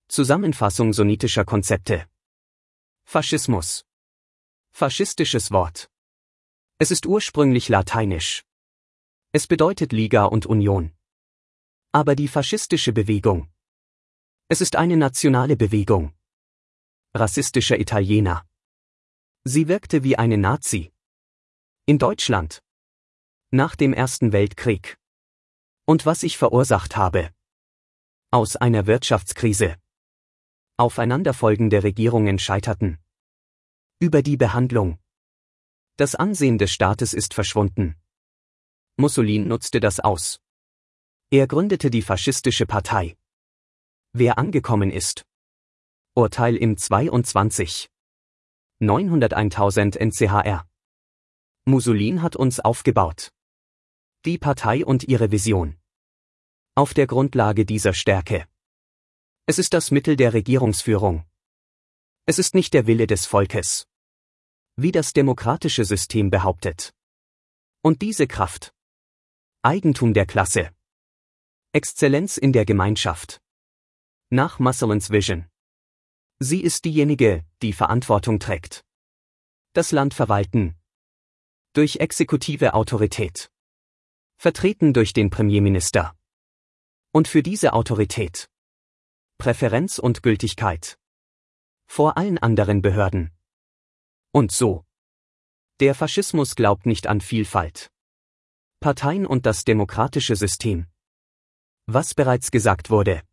Zusammenfassung sunnitischer Konzepte. Faschismus. Faschistisches Wort. Es ist ursprünglich lateinisch. Es bedeutet Liga und Union. Aber die faschistische Bewegung. Es ist eine nationale Bewegung. Rassistischer Italiener. Sie wirkte wie eine Nazi. In Deutschland. Nach dem Ersten Weltkrieg. Und was ich verursacht habe. Aus einer Wirtschaftskrise. Aufeinanderfolgende Regierungen scheiterten. Über die Behandlung. Das Ansehen des Staates ist verschwunden. Mussolini nutzte das aus. Er gründete die faschistische Partei. Wer angekommen ist. Urteil im 22. 901.000 NCHR. Mussolini hat uns aufgebaut. Die Partei und ihre Vision. Auf der Grundlage dieser Stärke. Es ist das Mittel der Regierungsführung. Es ist nicht der Wille des Volkes. Wie das demokratische System behauptet. Und diese Kraft. Eigentum der Klasse. Exzellenz in der Gemeinschaft. Nach Mussolins Vision. Sie ist diejenige, die Verantwortung trägt. Das Land verwalten. Durch exekutive Autorität. Vertreten durch den Premierminister. Und für diese Autorität. Präferenz und Gültigkeit. Vor allen anderen Behörden. Und so. Der Faschismus glaubt nicht an Vielfalt. Parteien und das demokratische System. Was bereits gesagt wurde.